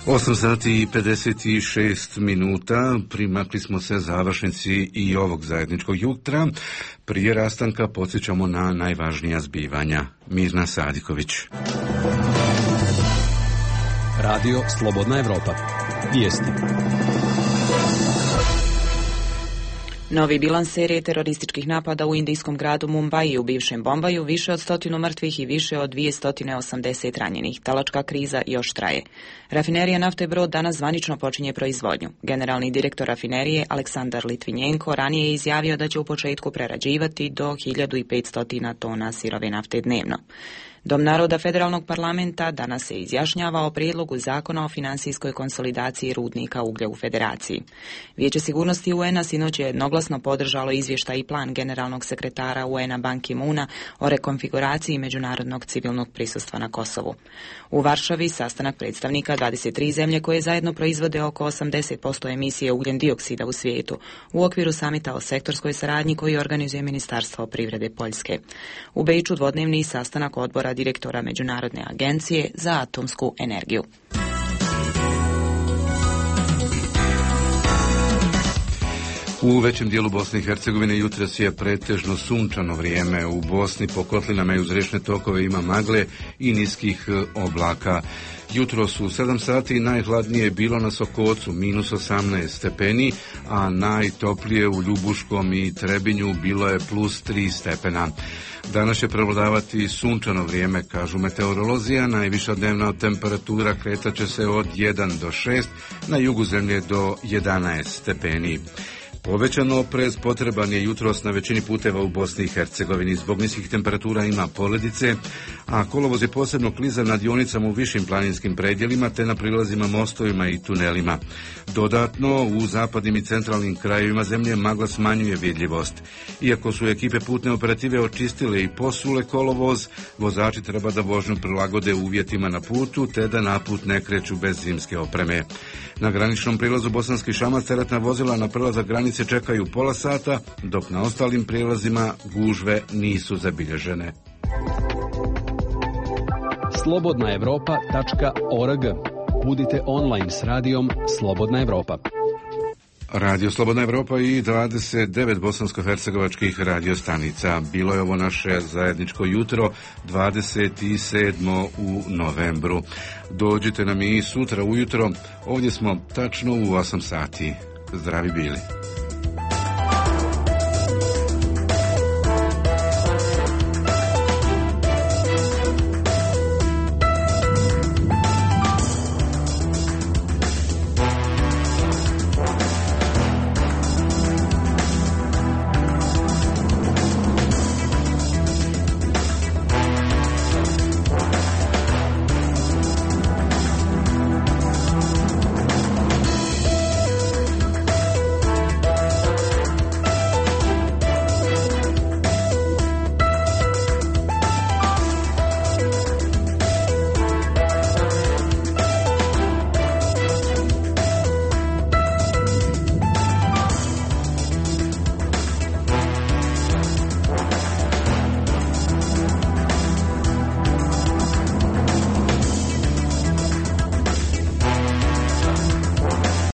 8 sati i 56 minuta, primakli smo se završnici i ovog zajedničkog jutra. Prije rastanka podsjećamo na najvažnija zbivanja. Mirna Sadiković. Radio Slobodna Evropa. Vijesti. Novi bilans serije terorističkih napada u indijskom gradu Mumbai u bivšem Bombaju, više od 100 mrtvih i više od 280 ranjenih. Talačka kriza još traje. Rafinerija nafte Brod danas zvanično počinje proizvodnju. Generalni direktor rafinerije Aleksandar Litvinjenko ranije je izjavio da će u početku prerađivati do 1500 tona sirove nafte dnevno. Dom naroda Federalnog parlamenta danas se izjašnjava o prijedlogu zakona o financijskoj konsolidaciji rudnika uglja u Federaciji. Vijeće sigurnosti UN-a sinoć je jednoglasno podržalo izvještaj i plan generalnog sekretara UN-a Ban Ki-moona o rekonfiguraciji međunarodnog civilnog prisustva na Kosovu. U Varšavi sastanak predstavnika 23 zemlje koje zajedno proizvode oko 80% emisije ugljen dioksida u svijetu u okviru samita o sektorskoj saradnji koji organizuje Ministarstvo privrede Poljske. U Beču dvodnevni sastanak odbora direktora Međunarodne agencije za atomsku energiju. U većem dijelu Bosne i Hercegovine jutros je pretežno sunčano vrijeme. U Bosni po kotlinama i uz riječne tokove ima magle i niskih oblaka. Jutros u 7 sati najhladnije je bilo na Sokocu, minus 18 stepeni, a najtoplije u Ljubuškom i Trebinju bilo je plus 3 stepena. Danas će prevladavati sunčano vrijeme, kažu meteorolozi, a najviša dnevna temperatura kretat će se od 1 do 6, na jugu zemlje do 11 stepeni. Povećan oprez potreban je jutros na većini puteva u Bosni i Hercegovini. Zbog niskih temperatura ima poledice, a kolovoz je posebno klizav na dionicama u višim planinskim predjelima te na prilazima, mostovima i tunelima. Dodatno, u zapadnim i centralnim krajevima zemlje magla smanjuje vidljivost. Iako su ekipe putne operative očistile i posule kolovoz, vozači treba da vožnju prilagode uvjetima na putu te da na put ne kreću bez zimske opreme. Na graničnom prilazu Bosanski Šamac teretna vozila na prelazak granice čekaju pola sata, dok na ostalim prijelazima gužve nisu zabilježene. slobodnaevropa.org. Budite online s radijom Slobodna Evropa. Radio Slobodna Evropa i 29 bosansko-hercegovačkih radiostanica. Bilo je ovo naše zajedničko jutro, 27. u novembru. Dođite nam i sutra ujutro, ovdje smo tačno u 8 sati. Zdravi bili.